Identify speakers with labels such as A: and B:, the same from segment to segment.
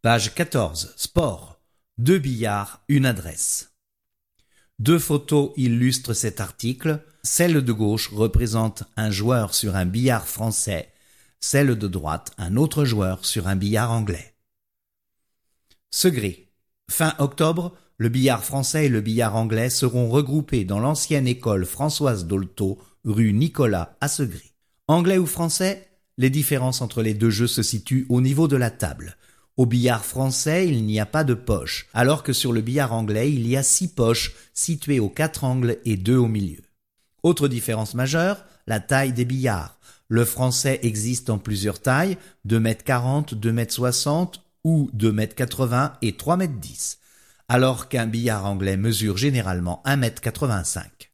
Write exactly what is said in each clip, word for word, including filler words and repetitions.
A: Page quatorze. Sport. Deux billards, une adresse. Deux photos illustrent cet article. Celle de gauche représente un joueur sur un billard français, celle de droite un autre joueur sur un billard anglais. Segré. Fin octobre, le billard français et le billard anglais seront regroupés dans l'ancienne école Françoise Dolto, rue Nicolas à Segré. Anglais ou français, les différences entre les deux jeux se situent au niveau de la table. Au billard français, il n'y a pas de poche, alors que sur le billard anglais, il y a six poches situées aux quatre angles et deux au milieu. Autre différence majeure, la taille des billards. Le français existe en plusieurs tailles, deux mètres quarante, deux mètres soixante ou deux mètres quatre-vingts et trois mètres dix, alors qu'un billard anglais mesure généralement un mètre quatre-vingt-cinq.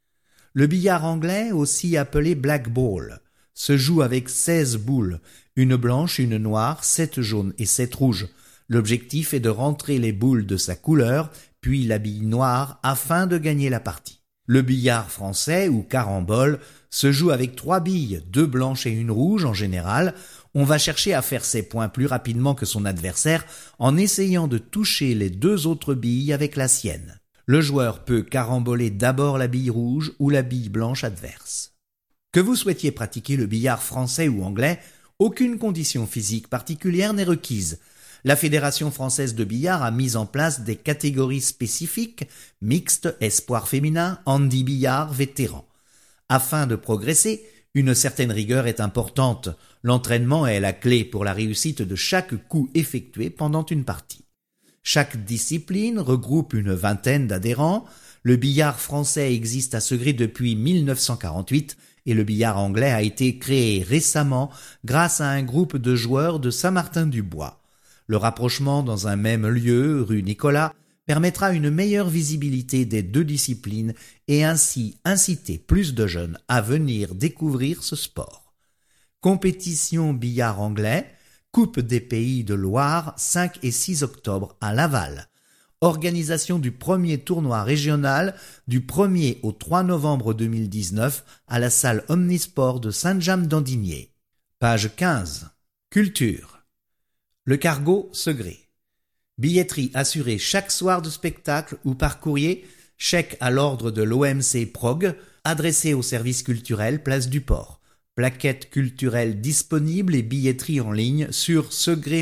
A: Le billard anglais, aussi appelé black ball, se joue avec seize boules, une blanche, une noire, sept jaunes et sept rouges. L'objectif est de rentrer les boules de sa couleur, puis la bille noire, afin de gagner la partie. Le billard français, ou carambole, se joue avec trois billes, deux blanches et une rouge en général. On va chercher à faire ses points plus rapidement que son adversaire en essayant de toucher les deux autres billes avec la sienne. Le joueur peut caramboler d'abord la bille rouge ou la bille blanche adverse. Que vous souhaitiez pratiquer le billard français ou anglais, aucune condition physique particulière n'est requise. La Fédération française de billard a mis en place des catégories spécifiques, mixtes, espoir féminin, handi billard, vétéran. Afin de progresser, une certaine rigueur est importante. L'entraînement est la clé pour la réussite de chaque coup effectué pendant une partie. Chaque discipline regroupe une vingtaine d'adhérents. Le billard français existe à Segré depuis mille neuf cent quarante-huit et le billard anglais a été créé récemment grâce à un groupe de joueurs de Saint-Martin-du-Bois. Le rapprochement dans un même lieu, rue Nicolas, permettra une meilleure visibilité des deux disciplines et ainsi inciter plus de jeunes à venir découvrir ce sport. Compétition billard anglais, Coupe des Pays de Loire, cinq et six octobre à Laval. Organisation du premier tournoi régional du premier au trois novembre deux mille dix-neuf à la salle Omnisport de Sainte-Jamme-d'Andigné. Page quinze. Culture. Le Cargo, Segré. Billetterie assurée chaque soir de spectacle ou par courrier, chèque à l'ordre de l'O M C Prog, adressé au service culturel Place du Port. Plaquettes culturelles disponibles et billetterie en ligne sur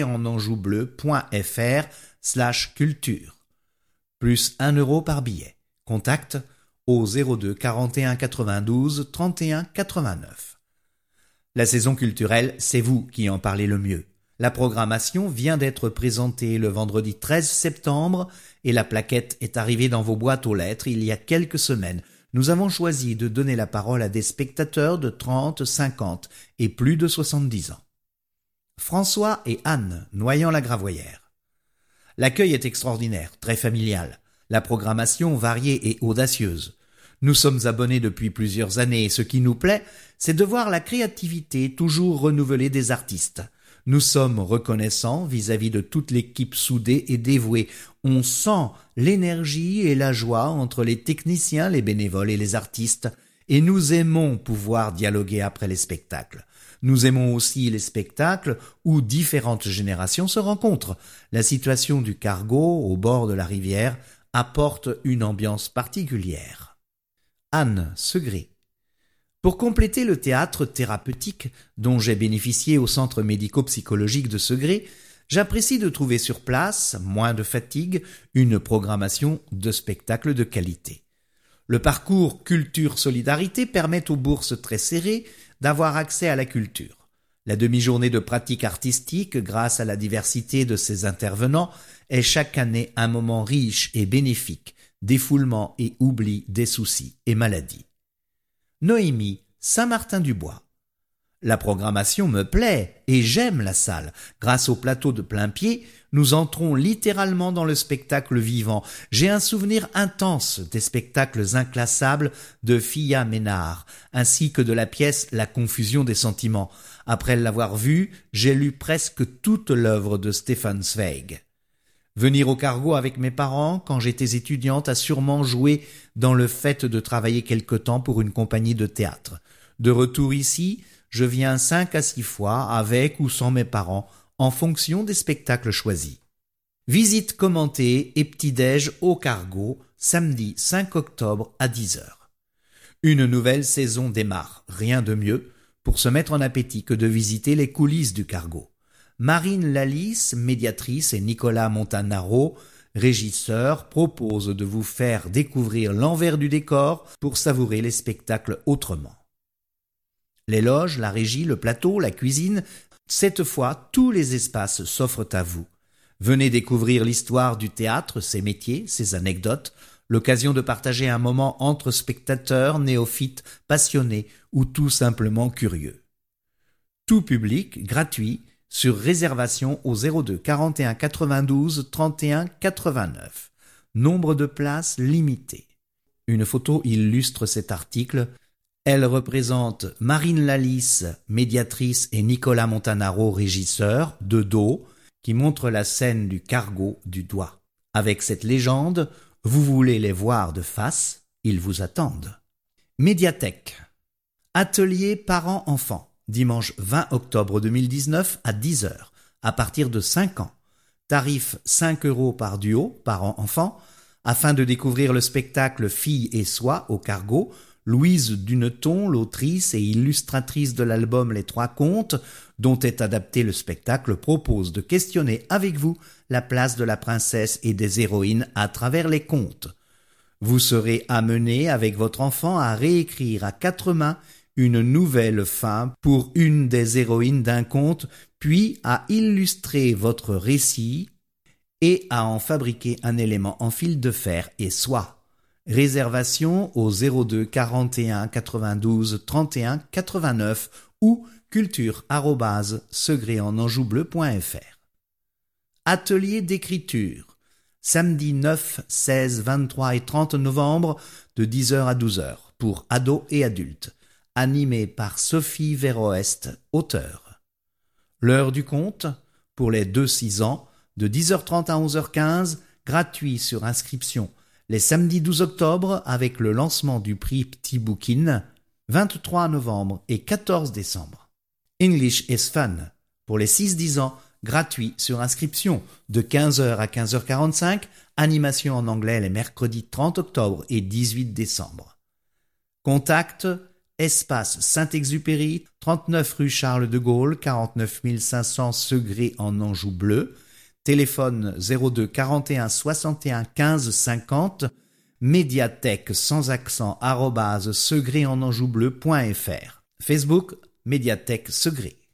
A: segréenanjoubleu.fr slash culture. Plus un euro par billet. Contact au zéro deux quarante et un quatre-vingt-douze trente et un quatre-vingt-neuf. La saison culturelle, c'est vous qui en parlez le mieux. La programmation vient d'être présentée le vendredi treize septembre et la plaquette est arrivée dans vos boîtes aux lettres il y a quelques semaines. Nous avons choisi de donner la parole à des spectateurs de trente, cinquante et plus de soixante-dix ans. François et Anne, Noyant-la-Gravoyère. L'accueil est extraordinaire, très familial. La programmation variée et audacieuse. Nous sommes abonnés depuis plusieurs années et ce qui nous plaît, c'est de voir la créativité toujours renouvelée des artistes. Nous sommes reconnaissants vis-à-vis de toute l'équipe soudée et dévouée. On sent l'énergie et la joie entre les techniciens, les bénévoles et les artistes. Et nous aimons pouvoir dialoguer après les spectacles. Nous aimons aussi les spectacles où différentes générations se rencontrent. La situation du Cargo, au bord de la rivière, apporte une ambiance particulière. Anne, Segré. Pour compléter le théâtre thérapeutique dont j'ai bénéficié au centre médico-psychologique de Segré, j'apprécie de trouver sur place, moins de fatigue, une programmation de spectacles de qualité. Le parcours Culture-Solidarité permet aux bourses très serrées d'avoir accès à la culture. La demi-journée de pratique artistique, grâce à la diversité de ses intervenants, est chaque année un moment riche et bénéfique, défoulement et oubli des soucis et maladies. Noémie, Saint-Martin-du-Bois. La programmation me plaît et j'aime la salle. Grâce au plateau de plein pied, nous entrons littéralement dans le spectacle vivant. J'ai un souvenir intense des spectacles inclassables de Fia Ménard, ainsi que de la pièce La confusion des sentiments. Après l'avoir vue, j'ai lu presque toute l'œuvre de Stefan Zweig. Venir au Cargo avec mes parents, quand j'étais étudiante, a sûrement joué dans le fait de travailler quelque temps pour une compagnie de théâtre. De retour ici, je viens cinq à six fois, avec ou sans mes parents, en fonction des spectacles choisis. Visite commentée et petit-déj au Cargo, samedi cinq octobre à dix heures. Une nouvelle saison démarre, rien de mieux pour se mettre en appétit que de visiter les coulisses du Cargo. Marine Lalice, médiatrice, et Nicolas Montanaro, régisseur, proposent de vous faire découvrir l'envers du décor pour savourer les spectacles autrement. Les loges, la régie, le plateau, la cuisine, cette fois, tous les espaces s'offrent à vous. Venez découvrir l'histoire du théâtre, ses métiers, ses anecdotes, l'occasion de partager un moment entre spectateurs, néophytes, passionnés ou tout simplement curieux. Tout public, gratuit, sur réservation au zéro deux quarante et un quatre-vingt-douze trente et un quatre-vingt-neuf. Nombre de places limité. Une photo illustre cet article. Elle représente Marine Lalice, médiatrice, et Nicolas Montanaro, régisseur, de dos, qui montre la scène du Cargo du doigt. Avec cette légende, vous voulez les voir de face, ils vous attendent. Médiathèque. Atelier parents-enfants, dimanche vingt octobre deux mille dix-neuf à dix heures, à partir de cinq ans. Tarif cinq euros par duo, parents-enfants. Afin de découvrir le spectacle Filles et Soi au Cargo, Louise Duneton, l'autrice et illustratrice de l'album Les Trois Contes, dont est adapté le spectacle, propose de questionner avec vous la place de la princesse et des héroïnes à travers les contes. Vous serez amené avec votre enfant à réécrire à quatre mains une nouvelle fin pour une des héroïnes d'un conte, puis à illustrer votre récit et à en fabriquer un élément en fil de fer et soie. Réservation au zéro deux quarante et un quatre-vingt-douze trente et un quatre-vingt-neuf ou culture arobase segréenanjoubleu point f r. Atelier d'écriture. Samedi neuf, seize, vingt-trois et trente novembre de dix heures à douze heures pour ados et adultes. Animé par Sophie Véroest, auteure. L'heure du conte pour les deux six ans de dix heures trente à onze heures quinze, gratuit sur inscription. Les samedis douze octobre avec le lancement du prix Petit Bouquin, vingt-trois novembre et quatorze décembre. English is Fun pour les six dix ans, gratuit sur inscription de quinze heures à quinze heures quarante-cinq, animation en anglais les mercredis trente octobre et dix-huit décembre. Contact Espace Saint-Exupéry, trente-neuf rue Charles de Gaulle, quarante-neuf mille cinq cents Segré en Anjou bleu. Téléphone zéro deux quarante et un soixante et un quinze cinquante, médiathèque sans accent arobase segréenanjoubleu point f r. Facebook, médiathèque Segré.